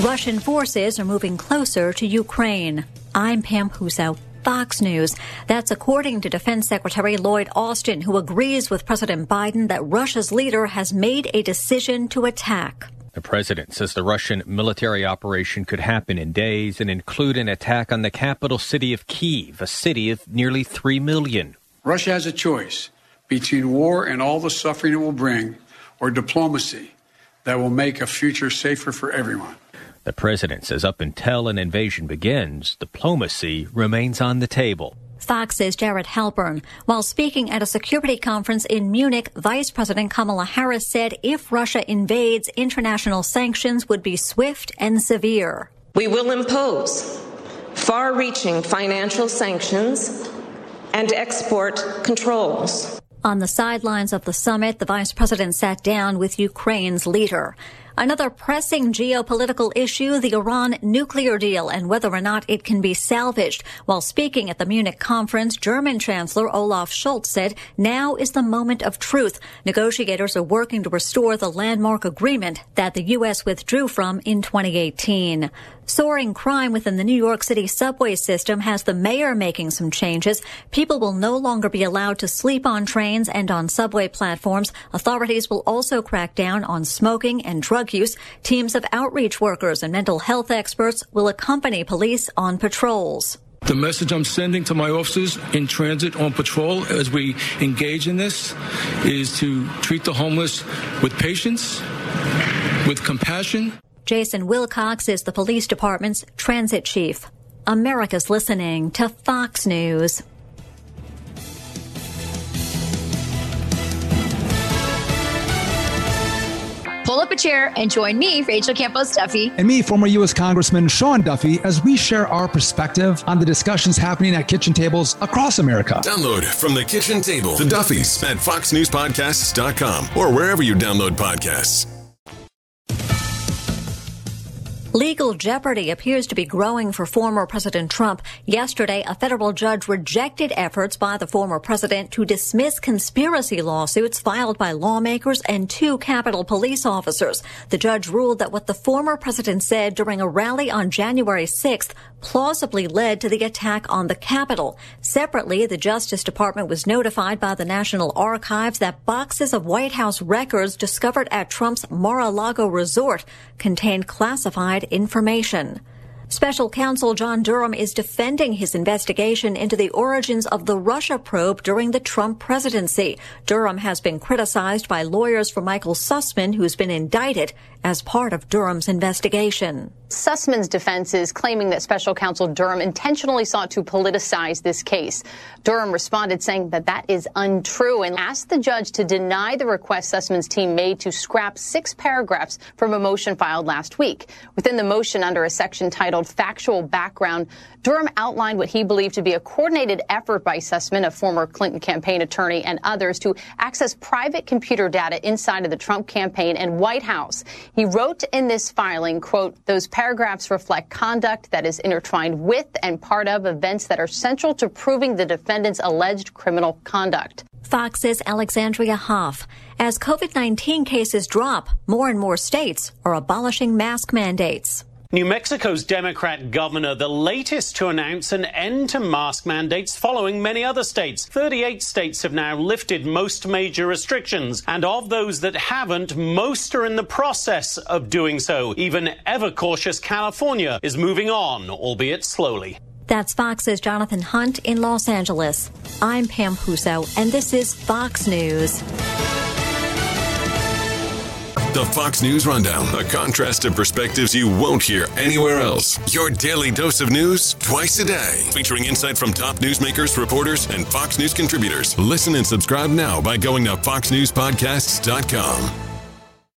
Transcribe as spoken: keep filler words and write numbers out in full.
Russian forces are moving closer to Ukraine. I'm Pam Huso, Fox News. That's according to Defense Secretary Lloyd Austin, who agrees with President Biden that Russia's leader has made a decision to attack. The president says the Russian military operation could happen in days and include an attack on the capital city of Kyiv, a city of nearly three million. Russia has a choice between war and all the suffering it will bring, or diplomacy that will make a future safer for everyone. The president says up until an invasion begins, diplomacy remains on the table. Fox's Jared Halpern. While speaking at a security conference in Munich, Vice President Kamala Harris said if Russia invades, international sanctions would be swift and severe. We will impose far-reaching financial sanctions and export controls. On the sidelines of the summit, the vice president sat down with Ukraine's leader. Another pressing geopolitical issue, the Iran nuclear deal and whether or not it can be salvaged. While speaking at the Munich conference, German Chancellor Olaf Scholz said now is the moment of truth. Negotiators are working to restore the landmark agreement that the U S withdrew from in twenty eighteen. Soaring crime within the New York City subway system has the mayor making some changes. People will no longer be allowed to sleep on trains and on subway platforms. Authorities will also crack down on smoking and drug use. Teams of outreach workers and mental health experts will accompany police on patrols. The message I'm sending to my officers in transit on patrol as we engage in this is to treat the homeless with patience, with compassion. Jason Wilcox is the police department's transit chief. America's listening to Fox News. Pull up a chair and join me, Rachel Campos Duffy. And me, former U S Congressman Sean Duffy, as we share our perspective on the discussions happening at kitchen tables across America. Download From the Kitchen Table, The Duffys at fox news podcasts dot com or wherever you download podcasts. Legal jeopardy appears to be growing for former President Trump. Yesterday, a federal judge rejected efforts by the former president to dismiss conspiracy lawsuits filed by lawmakers and two Capitol police officers. The judge ruled that what the former president said during a rally on January sixth plausibly led to the attack on the Capitol. Separately, the Justice Department was notified by the National Archives that boxes of White House records discovered at Trump's Mar-a-Lago resort contained classified information. Special counsel John Durham is defending his investigation into the origins of the Russia probe during the Trump presidency. Durham has been criticized by lawyers for Michael Sussman, who's been indicted as part of Durham's investigation. Sussman's defense is claiming that special counsel Durham intentionally sought to politicize this case. Durham responded saying that that is untrue and asked the judge to deny the request Sussman's team made to scrap six paragraphs from a motion filed last week. Within the motion, under a section titled Factual Background, Durham outlined what he believed to be a coordinated effort by Sussman, a former Clinton campaign attorney, and others to access private computer data inside of the Trump campaign and White House. He wrote in this filing, quote, those paragraphs reflect conduct that is intertwined with and part of events that are central to proving the defendant's alleged criminal conduct. Fox's Alexandria Hoff. As COVID nineteen cases drop, more and more states are abolishing mask mandates. New Mexico's Democrat governor, the latest to announce an end to mask mandates following many other states. thirty-eight states have now lifted most major restrictions, and of those that haven't, most are in the process of doing so. Even ever-cautious California is moving on, albeit slowly. That's Fox's Jonathan Hunt in Los Angeles. I'm Pam Huso, and this is Fox News. The Fox News Rundown, a contrast of perspectives you won't hear anywhere else. Your daily dose of news twice a day, featuring insight from top newsmakers, reporters, and Fox News contributors. Listen and subscribe now by going to fox news podcasts dot com.